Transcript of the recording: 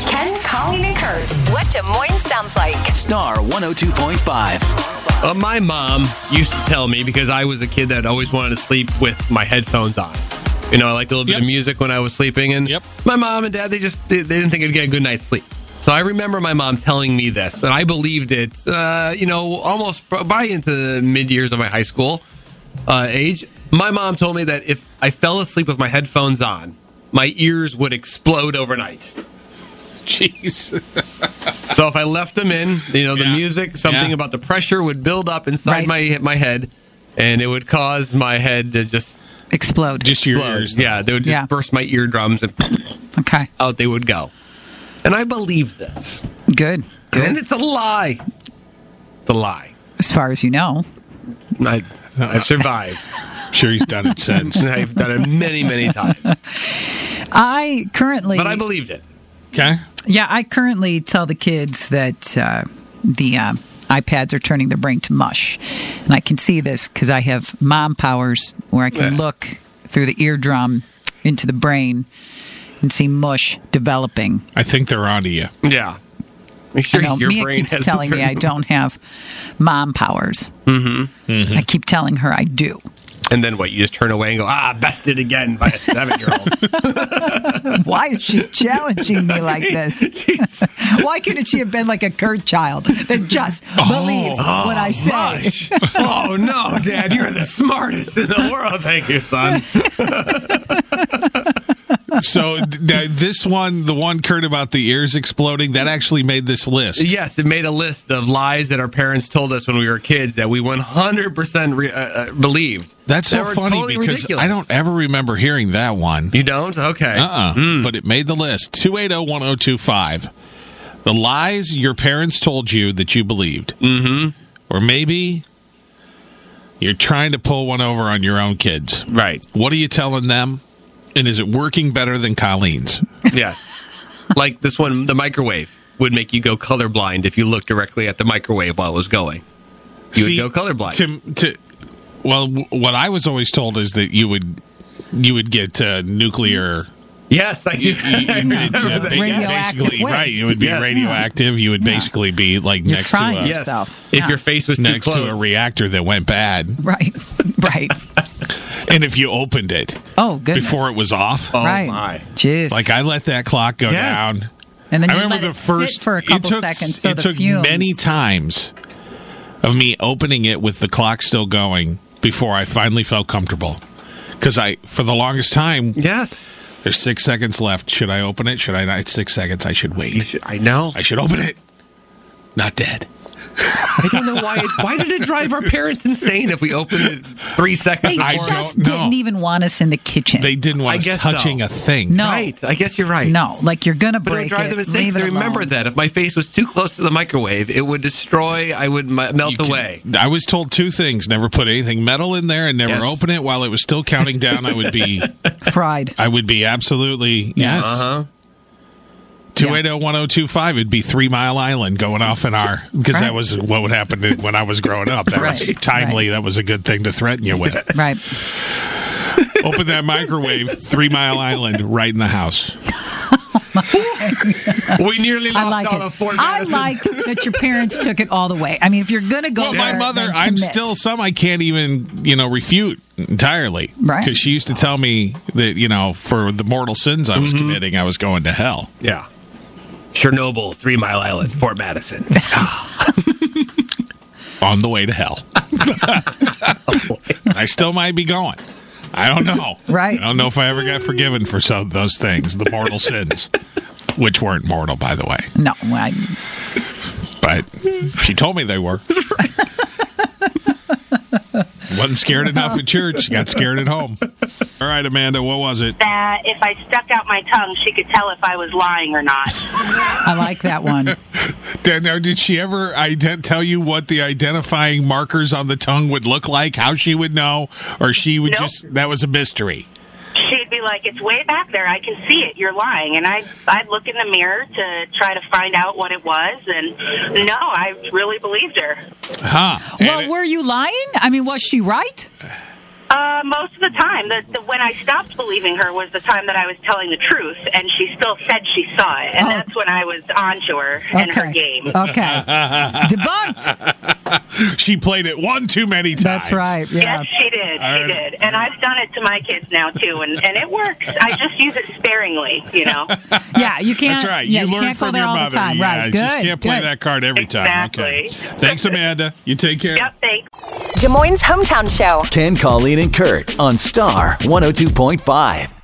Ken, Colleen, and Kurt. What Des Moines sounds like. Star 102.5. My mom used to tell me, because I was a kid that always wanted to sleep with my headphones on. You know, I liked a little bit of music when I was sleeping. And my mom and dad, they didn't think I'd get a good night's sleep. So I remember my mom telling me this, and I believed it, almost probably into the mid-years of my high school age. My mom told me that if I fell asleep with my headphones on, my ears would explode overnight. Jeez. So if I left them in, the music, something about the pressure would build up inside my head, and it would cause my head to just explode. Just your ears. Though. Yeah, they would just burst my eardrums, and out they would go. And I believe this. Good. And it's a lie. It's a lie. As far as you know. I've survived. I'm sure he's done it since. I've done it many, many times. But I believed it. Okay. Yeah, I currently tell the kids that the iPads are turning their brain to mush. And I can see this because I have mom powers where I can look through the eardrum into the brain and see mush developing. I think they're onto you. Yeah. Sure, I know, Mia keeps telling me I don't have mom powers. Mm-hmm. I keep telling her I do. And then what? You just turn away and go, bested again by a 7-year-old. Why is she challenging me like this? Why couldn't she have been like a Kurt child that just believes what I say? Mush. Oh, no, Dad, you're the smartest in the world. Thank you, son. So this one, the one, Kurt, about the ears exploding, that actually made this list. Yes, it made a list of lies that our parents told us when we were kids that we 100% believed. That's so funny totally because ridiculous. I don't ever remember hearing that one. You don't? Okay. But it made the list. 280-1025. The lies your parents told you that you believed. Mm-hmm. Or maybe you're trying to pull one over on your own kids. Right. What are you telling them? And is it working better than Colleen's? Yes. Like this one, the microwave would make you go colorblind if you looked directly at the microwave while it was going. You would go colorblind. Well, what I was always told is that you would get nuclear. Yes, I do. Radioactive waves. Right. You would be radioactive. You would basically be like next to a yourself. If your face was next too close to a reactor that went bad. Right. And if you opened it, before it was off, my, jeez! Like I let that clock go down, and then I remember the first sit for a couple seconds. So it took many times of me opening it with the clock still going before I finally felt comfortable. Because for the longest time, there's 6 seconds left. Should I open it? Should I not? It's 6 seconds. I should wait. I know. I should open it. Not dead. I don't know why. Why did it drive our parents insane if we opened it 3 seconds? They didn't even want us in the kitchen. They didn't want us touching a thing. No. Right. I guess you're right. No, like you're going to break it. But it would drive them insane. I remember that. If my face was too close to the microwave, it would destroy. I would melt away. I was told 2 things. Never put anything metal in there and never open it while it was still counting down. I would be fried. I would be absolutely, yes. Uh-huh. 280-1025, it'd be 3 Mile Island going off in our, because that was what would happen when I was growing up. That was timely. That was a good thing to threaten you with. Right. Open that microwave, 3 Mile Island, right in the house. We nearly lost all of Fort Madison. I like that your parents took it all the way. I mean, if you're going to go my mother, I'm still some I can't even, refute entirely. Right. Because she used to tell me that, for the mortal sins I was committing, I was going to hell. Yeah. Chernobyl, 3 Mile Island, Fort Madison. On the way to hell. I still might be going. I don't know. Right. I don't know if I ever got forgiven for some of those things, the mortal sins, which weren't mortal, by the way. No. But she told me they were. Wasn't scared enough at church. Got scared at home. All right, Amanda, what was it? That if I stuck out my tongue, she could tell if I was lying or not. I like that one. Now, did she ever tell you what the identifying markers on the tongue would look like? How she would know? Or she would that was a mystery? She'd be like, it's way back there. I can see it. You're lying. And I'd look in the mirror to try to find out what it was. And no, I really believed her. Huh. Well, were you lying? I mean, was she right? Most of the time. When I stopped believing her was the time that I was telling the truth, and she still said she saw it. And that's when I was on to her and her game. Okay. Debunked. She played it one too many times. That's right. Yeah. Yes, she did. She did. And I've done it to my kids now, too, and it works. I just use it sparingly, you know. Yeah, you can't. That's right. Yeah, you learned from your mother. Yeah, right. Good. You just can't play that card every time. Exactly. Okay. Thanks, Amanda. You take care. Yep, thanks. Des Moines' Hometown Show. Ken, Colleen, and Kurt on Star 102.5.